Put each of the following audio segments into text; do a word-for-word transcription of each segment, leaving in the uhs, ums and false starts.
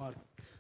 Mark.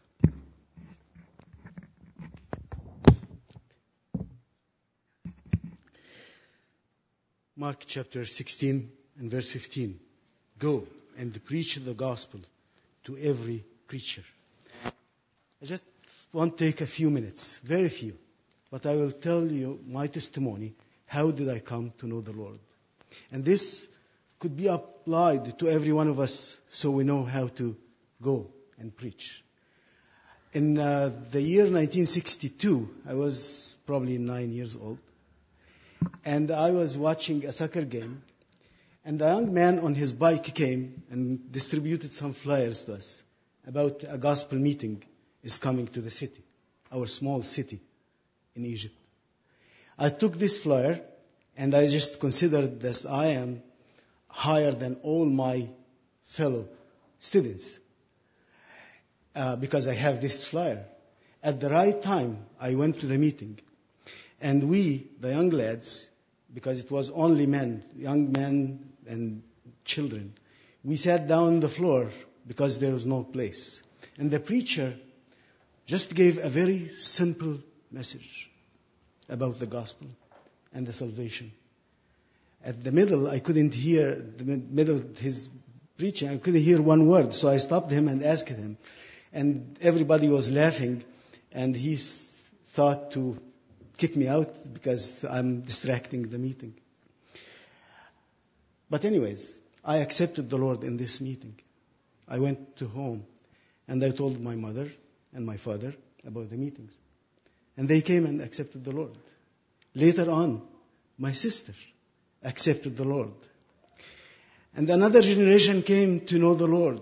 Mark chapter sixteen and verse fifteen. Go and preach the gospel to every creature. I just want to take a few minutes, very few, but I will tell you my testimony. How did I come to know the Lord? And this could be applied to every one of us so we know how to go and preach. In uh, the year nineteen sixty-two, I was probably nine years old, and I was watching a soccer game, and a young man on his bike came and distributed some flyers to us about a gospel meeting is coming to the city, our small city in Egypt. I took this flyer, and I just considered that I am higher than all my fellow students uh, because I have this flyer. At the right time, I went to the meeting, and we, the young lads, because it was only men, young men and children, we sat down on the floor because there was no place. And the preacher just gave a very simple message about the gospel and the salvation. At the middle, I couldn't hear, the middle of his preaching, I couldn't hear one word. So I stopped him and asked him. And everybody was laughing, and he thought to kick me out because I'm distracting the meeting. But anyways, I accepted the Lord in this meeting. I went to home, and I told my mother and my father about the meetings. And they came and accepted the Lord. Later on, my sister accepted the Lord. And another generation came to know the Lord.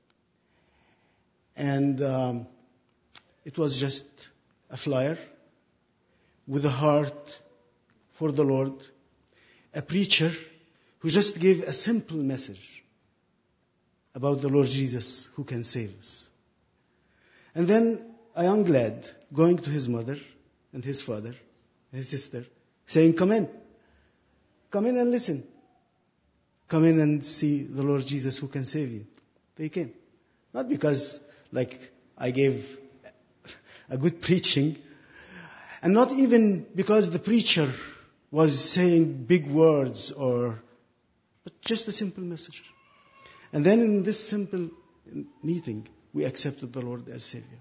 And um, it was just a flyer with a heart for the Lord, a preacher who just gave a simple message about the Lord Jesus who can save us. And then a young lad going to his mother and his father, his sister, saying, come in. Come in and listen. Come in and see the Lord Jesus who can save you. They came. Not because, like, I gave a good preaching, and not even because the preacher was saying big words, or, but just a simple message. And then in this simple meeting, we accepted the Lord as Savior.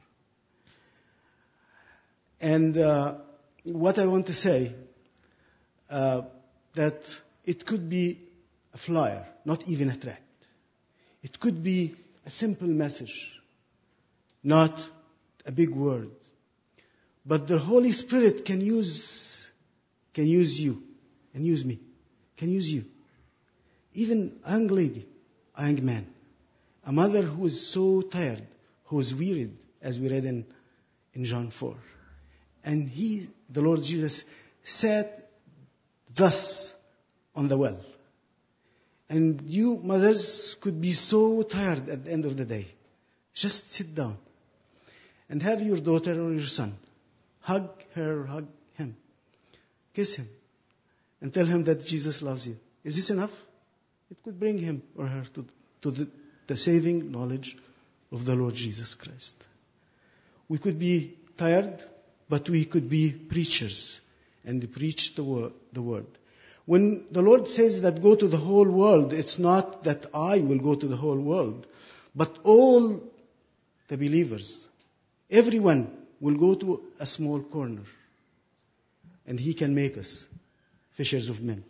And uh, what I want to say, uh, that it could be a flyer, not even a tract. It could be a simple message, not a big word. But the Holy Spirit can use, can use you, and use me, can use you. Even a young lady, a young man, a mother who is so tired, who is wearied, as we read in, in John four. And he, the Lord Jesus, sat thus on the well. And you mothers could be so tired at the end of the day. Just sit down and have your daughter or your son. Hug her, hug him. Kiss him. And tell him that Jesus loves you. Is this enough? It could bring him or her to, to the, the saving knowledge of the Lord Jesus Christ. We could be tired, but we could be preachers and preach the word, the word. When the Lord says that go to the whole world, it's not that I will go to the whole world, but all the believers, everyone will go to a small corner, and He can make us fishers of men.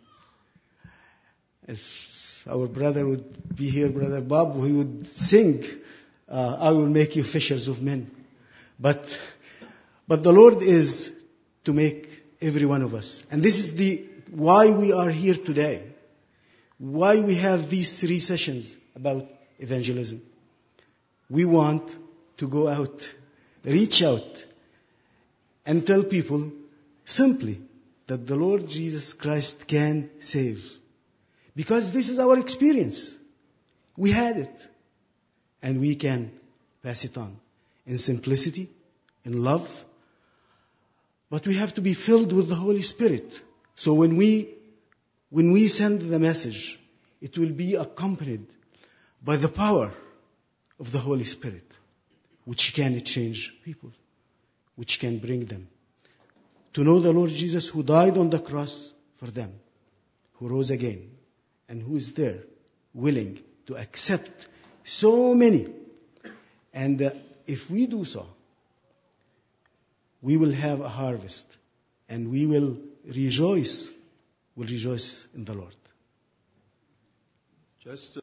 If our brother would be here, Brother Bob, he would sing, uh, I will make you fishers of men. But, but the Lord is to make every one of us. And this is the why we are here today. Why we have these three sessions about evangelism. We want to go out, reach out, and tell people simply that the Lord Jesus Christ can save. Because this is our experience. We had it. And we can pass it on in simplicity, in love. But we have to be filled with the Holy Spirit. So when we, when we send the message, it will be accompanied by the power of the Holy Spirit. which can change people, which can bring them to know the Lord Jesus, who died on the cross for them, who rose again, and who is there willing to accept so many. And uh, if we do so, we will have a harvest, and we will rejoice, will rejoice in the Lord. Just